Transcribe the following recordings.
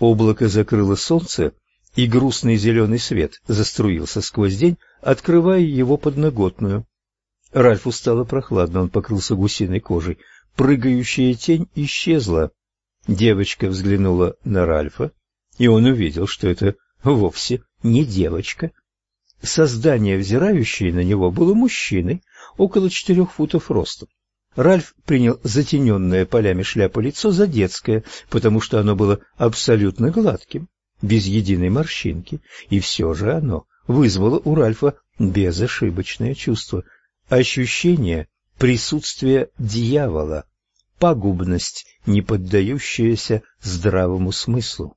Облако закрыло солнце, и грустный зеленый свет заструился сквозь день, открывая его подноготную. Ральфу стало прохладно, он покрылся гусиной кожей. Прыгающая тень исчезла. Девочка взглянула на Ральфа, и он увидел, что это вовсе не девочка. Создание, взирающее на него, было мужчиной, около 4 футов ростом. Ральф принял затененное полями шляпы лицо за детское, потому что оно было абсолютно гладким, без единой морщинки, и все же оно вызвало у Ральфа безошибочное чувство, ощущение присутствия дьявола, пагубность, не поддающаяся здравому смыслу.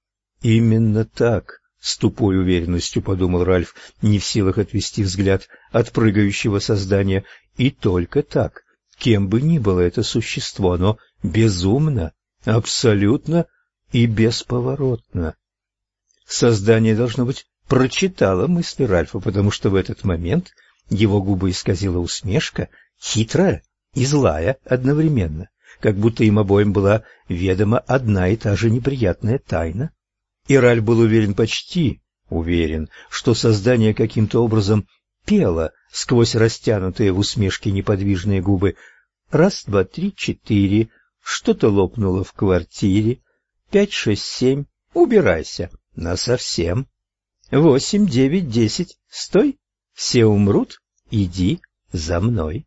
Именно так, с тупой уверенностью подумал Ральф, не в силах отвести взгляд от прыгающего создания, и только так, кем бы ни было это существо, оно безумно, абсолютно и бесповоротно. Создание, должно быть, прочитало мысли Ральфа, потому что в этот момент его губы исказила усмешка, хитрая и злая одновременно, как будто им обоим была ведома одна и та же неприятная тайна. И Ральф был уверен, почти уверен, что создание каким-то образом пело сквозь растянутые в усмешке неподвижные губы: «Раз, два, три, четыре, что-то лопнуло в квартире, 5, 6, 7, убирайся насовсем, 8, 9, 10, стой, все умрут, иди за мной».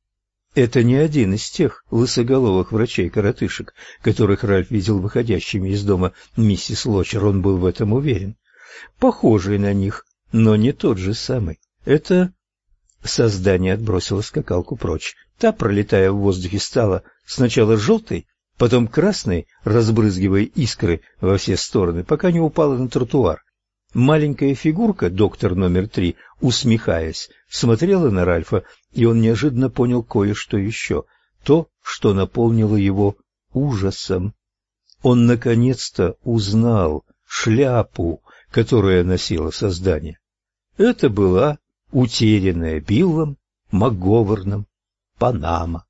Это не один из тех лысоголовых врачей-коротышек, которых Ральф видел выходящими из дома миссис Лочер, он был в этом уверен. Похожий на них, но не тот же самый. Это создание отбросило скакалку прочь. Та, пролетая в воздухе, стала сначала желтой, потом красной, разбрызгивая искры во все стороны, пока не упала на тротуар. Маленькая фигурка, доктор номер 3, усмехаясь, смотрела на Ральфа, и он неожиданно понял кое-что еще, то, что наполнило его ужасом. Он наконец-то узнал шляпу, которую носило создание. Это была утерянная Биллом МакГоверном Панама.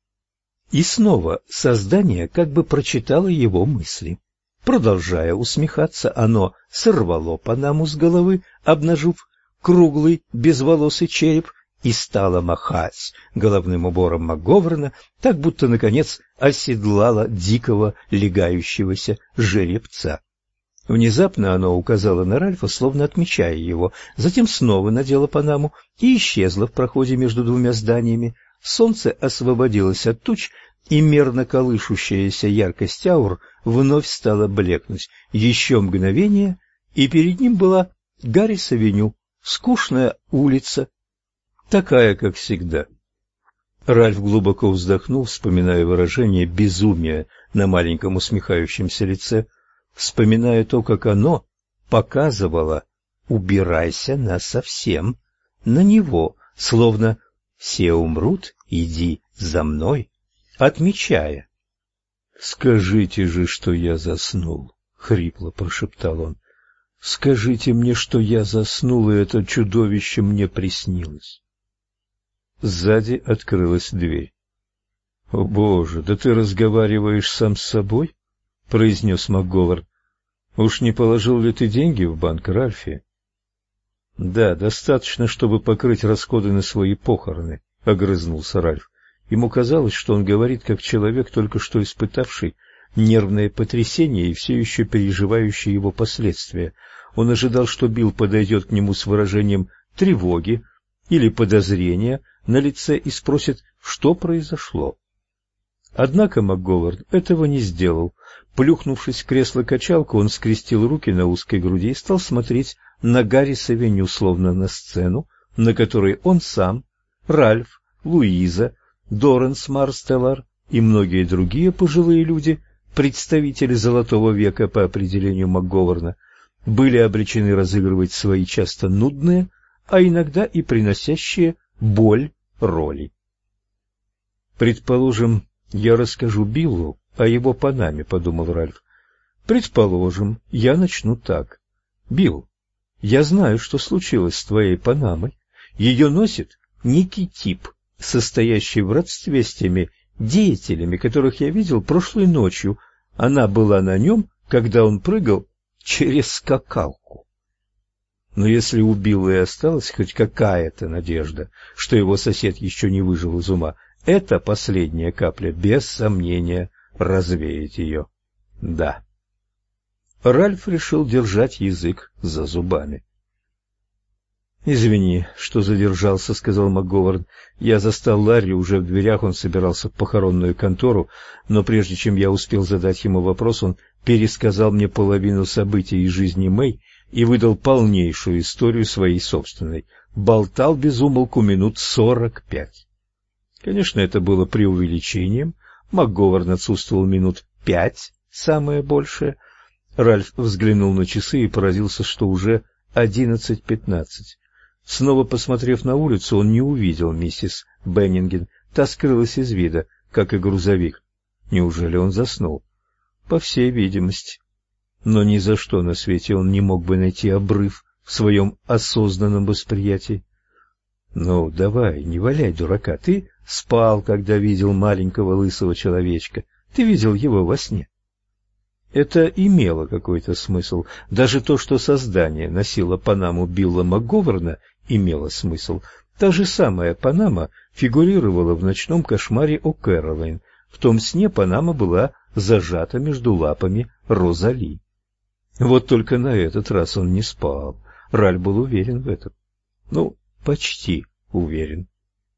И снова создание как бы прочитало его мысли. Продолжая усмехаться, оно сорвало Панаму с головы, обнажив круглый безволосый череп, и стало махать головным убором МакГоверна, так будто, наконец, оседлало дикого легающегося жеребца. Внезапно оно указало на Ральфа, словно отмечая его, затем снова надело Панаму и исчезло в проходе между двумя зданиями. Солнце освободилось от туч, и мерно колышущаяся яркость аур вновь стала блекнуть. Еще мгновение, и перед ним была Гаррис-авеню, скучная улица, такая, как всегда. Ральф глубоко вздохнул, вспоминая выражение безумия на маленьком усмехающемся лице, вспоминая то, как оно показывало «убирайся насовсем» на него, словно «все умрут, иди за мной», отмечая. «Скажите же, что я заснул», — хрипло прошептал он. «Скажите мне, что я заснул, и это чудовище мне приснилось». Сзади открылась дверь. «О, Боже, да ты разговариваешь сам с собой?» — произнес МакГоверн. «Уж не положил ли ты деньги в банк, Ральфи?» «Да, достаточно, чтобы покрыть расходы на свои похороны», — огрызнулся Ральф. Ему казалось, что он говорит как человек, только что испытавший нервное потрясение и все еще переживающий его последствия. Он ожидал, что Билл подойдет к нему с выражением тревоги или подозрения на лице и спросит, что произошло. Однако МакГоверн этого не сделал. Плюхнувшись в кресло-качалку, он скрестил руки на узкой груди и стал смотреть на Гаррис-авеню, словно на сцену, на которой он сам, Ральф, Луиза, Доренс Марстеллар и многие другие пожилые люди, представители Золотого века по определению МакГоверна, были обречены разыгрывать свои часто нудные, а иногда и приносящие боль роли. «Предположим, я расскажу Биллу о его Панаме», — подумал Ральф. «Предположим, я начну так. Билл, я знаю, что случилось с твоей Панамой. Ее носит некий тип, состоящий в родстве с теми деятелями, которых я видел прошлой ночью. Она была на нем когда он прыгал через скакалку. Но если у Билла и осталась хоть какая-то надежда, что его сосед еще не выжил из ума, эта последняя капля без сомнения развеет ее. Да. Ральф решил держать язык за зубами. «Извини, что задержался», — сказал МакГоверн. «Я застал Ларри уже в дверях, он собирался в похоронную контору, но прежде чем я успел задать ему вопрос, он пересказал мне половину событий из жизни Мэй и выдал полнейшую историю своей собственной. Болтал без умолку минут 45. Конечно, это было преувеличением. МакГоверн отсутствовал минут 5, самое большее. Ральф взглянул на часы и поразился, что уже 11:15. Снова посмотрев на улицу, он не увидел миссис Беннинген. Та скрылась из вида, как и грузовик. Неужели он заснул? По всей видимости. Но ни за что на свете он не мог бы найти обрыв в своем осознанном восприятии. Ну, давай, не валяй дурака. Ты спал, когда видел маленького лысого человечка. Ты видел его во сне. Это имело какой-то смысл. Даже то, что создание носило панаму Билла МакГоверна, имело смысл. Та же самая панама фигурировала в ночном кошмаре о Кэролайн. В том сне панама была зажата между лапами Розали. Вот только на этот раз он не спал. Ральф был уверен в этом. Ну, почти уверен.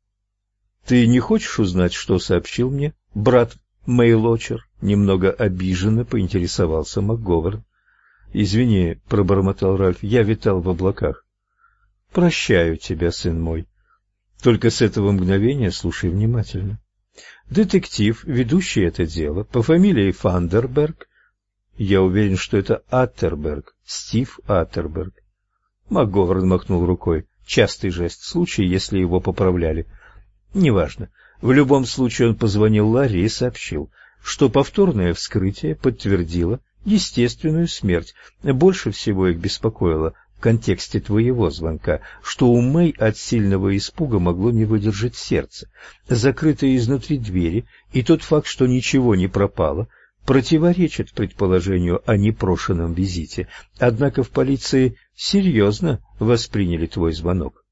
«Ты не хочешь узнать, что сообщил мне брат Мэй Лочер?» Немного обиженно поинтересовался МакГоверн. «Извини», — пробормотал Ральф, — «я витал в облаках». «Прощаю тебя, сын мой. Только с этого мгновения слушай внимательно. Детектив, ведущий это дело, по фамилии Фандерберг, я уверен, что это Аттерберг, Стив Аттерберг». МакГоверн махнул рукой. Частый жест, случай, если его поправляли. Неважно. В любом случае он позвонил Ларри и сообщил, что повторное вскрытие подтвердило естественную смерть. Больше всего их беспокоило в контексте твоего звонка, что у Мэй от сильного испуга могло не выдержать сердце. Закрытые изнутри двери и тот факт, что ничего не пропало, противоречит предположению о непрошенном визите. Однако в полиции серьезно восприняли твой звонок.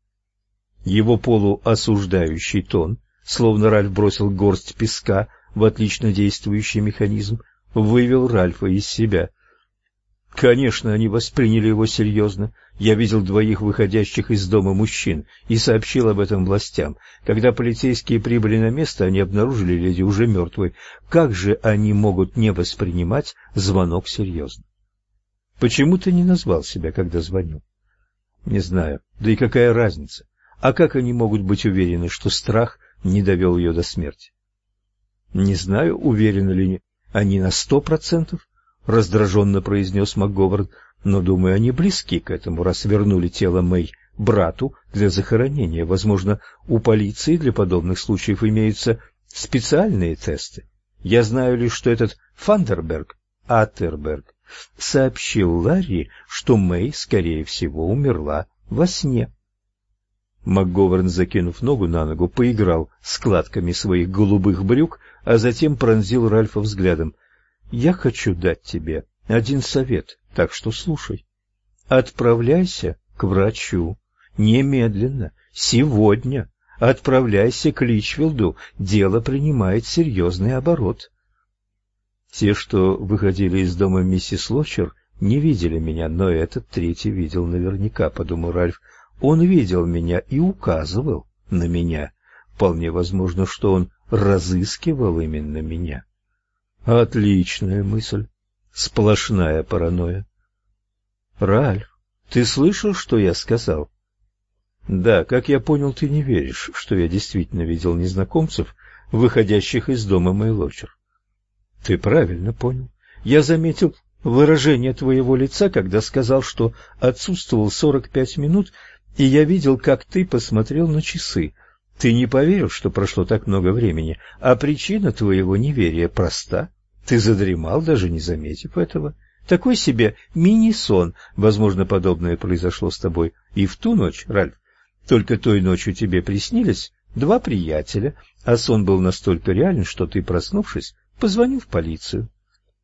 Его полуосуждающий тон, словно Ральф бросил горсть песка в отлично действующий механизм, вывел Ральфа из себя. Конечно, они восприняли его серьезно. Я видел двоих выходящих из дома мужчин и сообщил об этом властям. Когда полицейские прибыли на место, они обнаружили леди уже мертвой. Как же они могут не воспринимать звонок серьезно? Почему ты не назвал себя, когда звонил? Не знаю. Да и какая разница? А как они могут быть уверены, что страх не довел ее до смерти? Не знаю, уверены ли они на 100%, раздраженно произнес МакГоверн, но, думаю, они близки к этому, раз вернули тело Мэй брату для захоронения. Возможно, у полиции для подобных случаев имеются специальные тесты. Я знаю лишь, что этот Фандерберг, Аттерберг, сообщил Ларри, что Мэй, скорее всего, умерла во сне. МакГоверн, закинув ногу на ногу, поиграл складками своих голубых брюк, а затем пронзил Ральфа взглядом. «Я хочу дать тебе один совет, так что слушай. Отправляйся к врачу. Немедленно, сегодня. Отправляйся к Личфилду. Дело принимает серьезный оборот». Те, что выходили из дома миссис Лочер, не видели меня, но этот третий видел наверняка, подумал Ральф. Он видел меня и указывал на меня. Вполне возможно, что он разыскивал именно меня. Отличная мысль. Сплошная паранойя. Ральф, ты слышал, что я сказал? Да, как я понял, ты не веришь, что я действительно видел незнакомцев, выходящих из дома Мэй Лочер. Ты правильно понял. Я заметил выражение твоего лица, когда сказал, что отсутствовал 45 минут, и я видел, как ты посмотрел на часы. Ты не поверил, что прошло так много времени, а причина твоего неверия проста. Ты задремал, даже не заметив этого. Такой себе мини-сон. Возможно, подобное произошло с тобой и в ту ночь, Ральф. Только той ночью тебе приснились два приятеля, а сон был настолько реален, что ты, проснувшись, позвонил в полицию.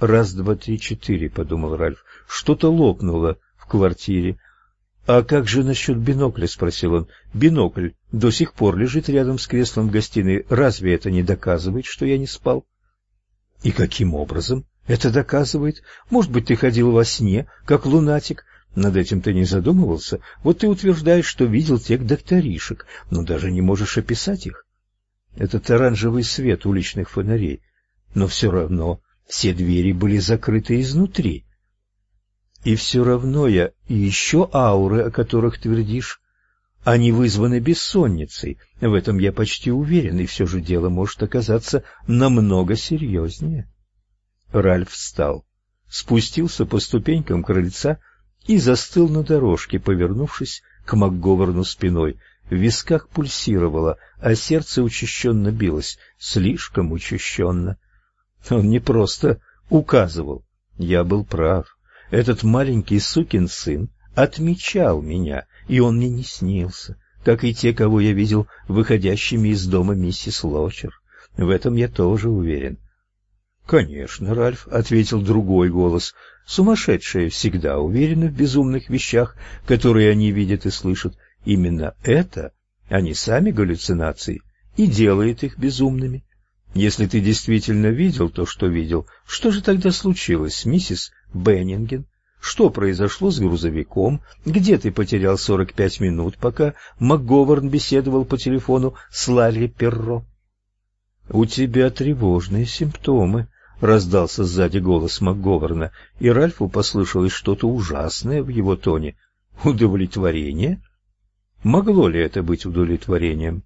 Раз, два, три, четыре, — подумал Ральф. Что-то лопнуло в квартире. «А как же насчет бинокля?» — спросил он. «Бинокль до сих пор лежит рядом с креслом в гостиной. Разве это не доказывает, что я не спал?» «И каким образом это доказывает? Может быть, ты ходил во сне, как лунатик? Над этим ты не задумывался? Вот ты утверждаешь, что видел тех докторишек, но даже не можешь описать их. Этот оранжевый свет уличных фонарей. Но все равно все двери были закрыты изнутри. И все равно и еще ауры, о которых твердишь, они вызваны бессонницей. В этом я почти уверен, и все же дело может оказаться намного серьезнее». Ральф встал, спустился по ступенькам крыльца и застыл на дорожке, повернувшись к МакГоверну спиной. В висках пульсировало, а сердце учащенно билось, слишком учащенно. Он не просто указывал, я был прав. Этот маленький сукин сын отмечал меня, и он мне не снился, как и те, кого я видел выходящими из дома миссис Лочер. В этом я тоже уверен. «Конечно, Ральф», — ответил другой голос. «Сумасшедшие всегда уверены в безумных вещах, которые они видят и слышат. Именно это, а не сами галлюцинации, и делает их безумными. Если ты действительно видел то, что видел, что же тогда случилось с миссис Беннинген? Что произошло с грузовиком? Где ты потерял 45 минут, пока МакГоверн беседовал по телефону с Ларри Перро?» «У тебя тревожные симптомы», — раздался сзади голос МакГоверна, и Ральфу послышалось что-то ужасное в его тоне. «Удовлетворение? Могло ли это быть удовлетворением?»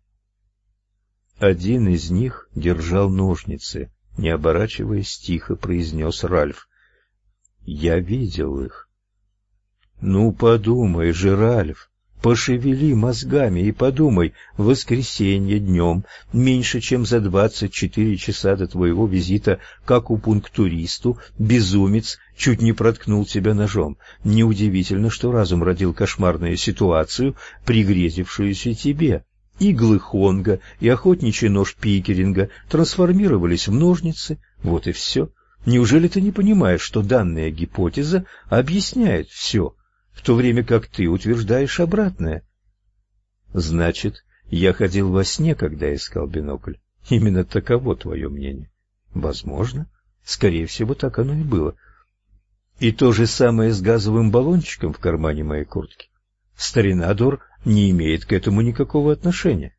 «Один из них держал ножницы», — не оборачиваясь, тихо произнес Ральф. «Я видел их». «Ну, подумай же, Ральф, пошевели мозгами и подумай, в воскресенье днем, меньше чем за 24 часа до твоего визита к акупунктуристу, безумец чуть не проткнул тебя ножом. Неудивительно, что разум родил кошмарную ситуацию, пригрезившуюся тебе. Иглы Хонга и охотничий нож Пикеринга трансформировались в ножницы, вот и все. Неужели ты не понимаешь, что данная гипотеза объясняет все, в то время как ты утверждаешь обратное?» «Значит, я ходил во сне, когда искал бинокль. Именно таково твое мнение?» «Возможно. Скорее всего, так оно и было. И то же самое с газовым баллончиком в кармане моей куртки. Старина Дор не имеет к этому никакого отношения».